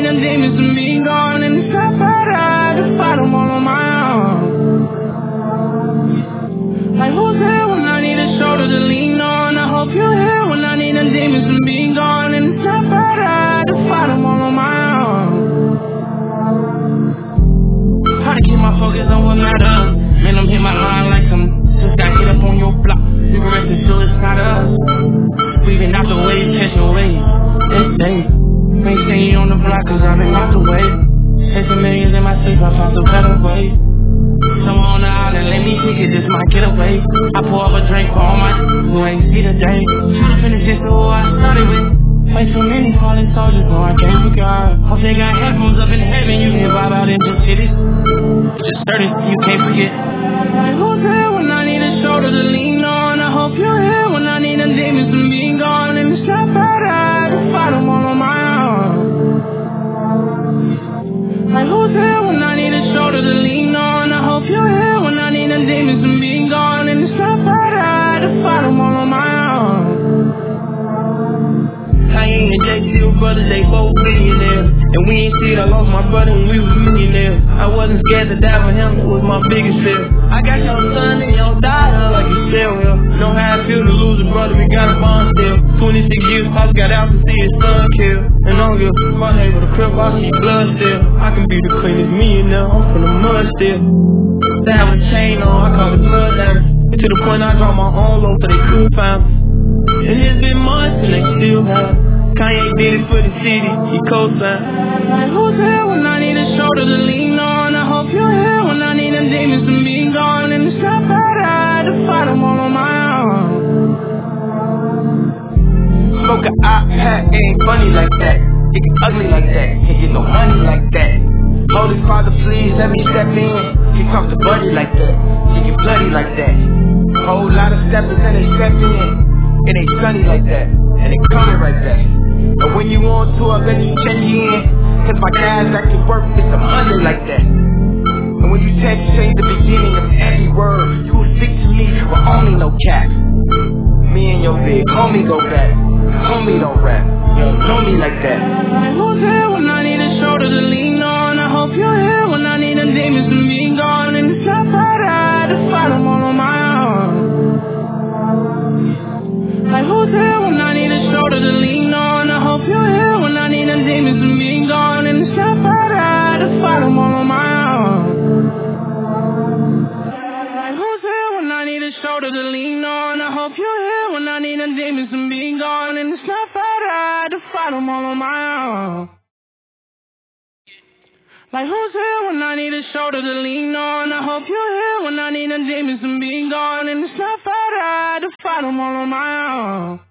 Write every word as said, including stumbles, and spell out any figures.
them demons from being gone. And it's not bad, I had to fight them all on my own. Like who's there when I need a shoulder to lean on? I hope you're here when I need them demons from being gone. And it's not bad, I had to fight them all on my own. Try to keep my focus on what matters. Man, I'm hit my line like some just got hit up on your block. You can rest assured it's not us. Breathing out the waves, catching waves. It's safe. Ain't staying on the block cause I've been out the way. Chasing millions in my sleep, I found some better ways. Someone on the island, let me take it, this might get away. I pour up a drink for all my who ain't see the day. Should've finished this to who I started with. Way too many fallen soldiers, no I can't be God. Hope they got headphones up in heaven, you can vibe out and just hit it. Just certain you can't forget. Like who's there when I need a shoulder to lean on? I hope you're here when I need them demons from being gone. And it's not bad, I had to fight them all on my own. Like who's there when I need a shoulder to lean on? I hope you're here when I need them demons from being gone. And it's not bad, I had to fight them all on my own. Kanye and Jay still brothers, they both billionaires. And we ain't see it, I lost my brother when we was millionaires. I wasn't scared to die for him, it was my biggest fear. I got your son and your daughter like you said, well. Know how I feel to lose a brother, we got a bond still. twenty-six years, Pops got out to see his son killed. And I don't give a fuck, hey, with a crib, I see blood still. I can be the cleanest millionaire, I'm from the mud still. They have a chain on, I call it blood letters. And to the point I draw my own low so they couldn't find me. And it's been months and they still have. Kanye did it for the city, he co-signed. Like who's here when I need a shoulder to lean on? I hope you're here when I need them demons from being gone. And it's not bad, I had to fight them all on my own. Smoke an iPad, it ain't funny like that. It get ugly like that, can't get no money like that. Holy Father, please let me step in. He talk to Buddy like that, he get bloody like that. Whole lot of steppers and they step in. It ain't sunny like that, and it coming right back. And when you on tour, I bet you check in. Cause my guys actually work, get some money like that. And when you text, change the beginning of every word. You will speak to me with only no cap. Me and your big homie go back. Homie don't rap, you don't know me like that. Like who's here when I need a shoulder to lean on? I hope you're here when I need them demons from being gone. And it's not bad, I had to fight them all on my own. Like who's here when I need a shoulder to lean on? I hope you're here when I need them demons from being gone. And it's not bad, I had to fight them all on my own. Like who's here when I need a shoulder to lean on? I hope you're here when I need them demons from being gone. And it's not bad, I had to fight them all on my own. Like who's here when I need a shoulder to lean on? I hope you're here when I need them demons from being gone. And it's not bad, I had to fight them all on my own.